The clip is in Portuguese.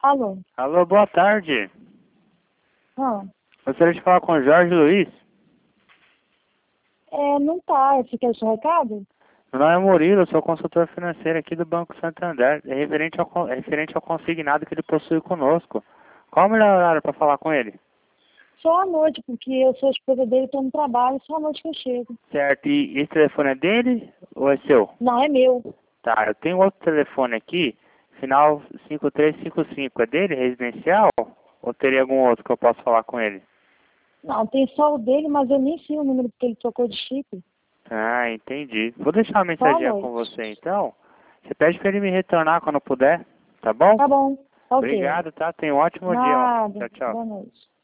Alô? Alô, boa tarde. Ah, Gostaria de falar com o Jorge Luiz. não tá. Você quer o seu recado? Meu nome é Murilo, eu sou consultor financeiro aqui do Banco Santander. É referente ao consignado que ele possui conosco. Qual o melhor horário para falar com ele? Só à noite, porque eu sou a esposa dele, estou no trabalho, só à noite que eu chego. Certo, e esse telefone é dele ou é seu? Não, é meu. Tá, eu tenho outro telefone aqui, final 5355. É dele, residencial? Ou teria algum outro que eu possa falar com ele? Não, tem só o dele, mas eu nem sei o número porque ele trocou de chip. Ah, entendi. Vou deixar uma Só à mensagem com noite. você então. Você pede para ele me retornar quando puder, tá bom? Tá bom. Ok. Obrigado, tá? Tenha um ótimo dia lá. Nada. Tchau, tchau. Boa noite.